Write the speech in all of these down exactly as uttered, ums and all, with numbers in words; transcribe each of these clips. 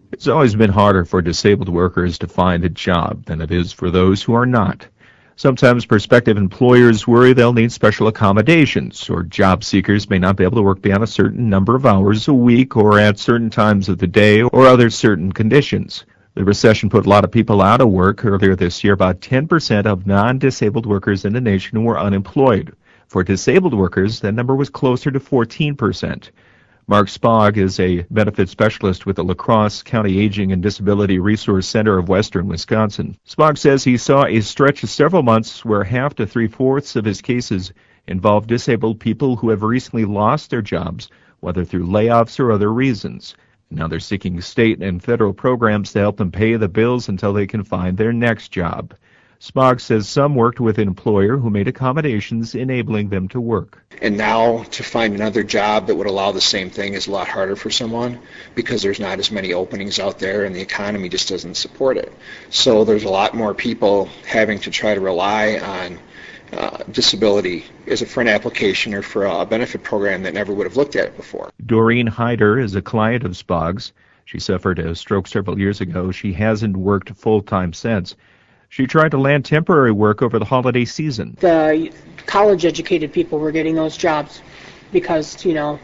It's always been harder for disabled workers to find a job than it is for those who are not. Sometimes prospective employers worry they'll need special accommodations, or job seekers may not be able to work beyond a certain number of hours a week or at certain times of the day or other certain conditions. The recession put a lot of people out of work. Earlier this year, about ten percent of non-disabled workers in the nation were unemployed. For disabled workers, that number was closer to fourteen percent. Mark Spog is a benefit specialist with the La Crosse County Aging and Disability Resource Center of Western Wisconsin. Spog says he saw a stretch of several months where half to three-fourths of his cases involved disabled people who have recently lost their jobs, whether through layoffs or other reasons. Now they're seeking state and federal programs to help them pay the bills until they can find their next job. Spog says some worked with an employer who made accommodations enabling them to work. And now to find another job that would allow the same thing is a lot harder for someone because there's not as many openings out there and the economy just doesn't support it. So there's a lot more people having to try to rely on uh, disability as a for an application or for a benefit program that never would have looked at it before. Doreen Hyder is a client of Spog's. She suffered a stroke several years ago. She hasn't worked full-time since. She tried to land temporary work over the holiday season. The college-educated people were getting those jobs because, you know,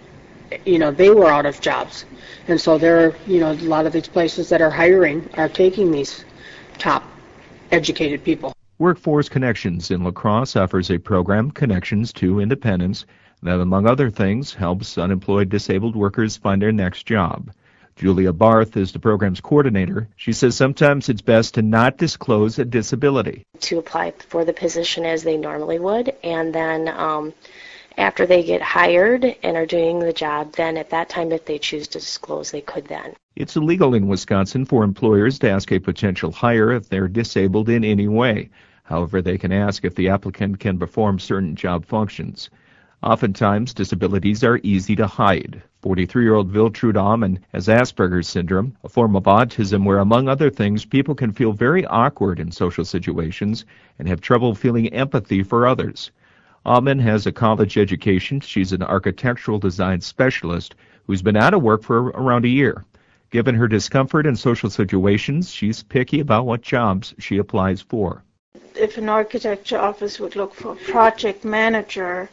you know, they were out of jobs. And so there, you know, a lot of these places that are hiring are taking these top educated people. Workforce Connections in La Crosse offers a program, Connections to Independence, that, among other things, helps unemployed disabled workers find their next job. Julia Barth is the program's coordinator. She says sometimes it's best to not disclose a disability. To apply for the position as they normally would, and then um, after they get hired and are doing the job, then at that time, if they choose to disclose, they could then. It's illegal in Wisconsin for employers to ask a potential hire if they're disabled in any way. However, they can ask if the applicant can perform certain job functions. Oftentimes, disabilities are easy to hide. forty-three-year-old Viltrude Amann has Asperger's syndrome, a form of autism where, among other things, people can feel very awkward in social situations and have trouble feeling empathy for others. Amann has a college education. She's an architectural design specialist who's been out of work for around a year. Given her discomfort in social situations, she's picky about what jobs she applies for. If an architecture office would look for a project manager,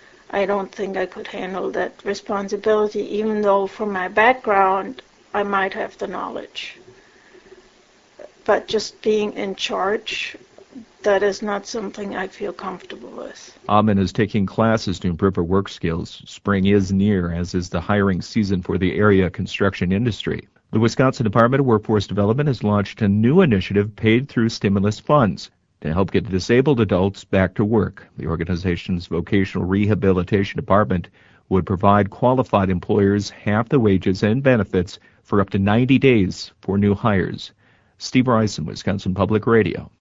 I don't think I could handle that responsibility, even though from my background I might have the knowledge. But just being in charge, that is not something I feel comfortable with. Amann is taking classes to improve her work skills. Spring is near, as is the hiring season for the area construction industry. The Wisconsin Department of Workforce Development has launched a new initiative paid through stimulus funds to help get disabled adults back to work. The organization's vocational rehabilitation department would provide qualified employers half the wages and benefits for up to ninety days for new hires. Steve Reisen, Wisconsin Public Radio.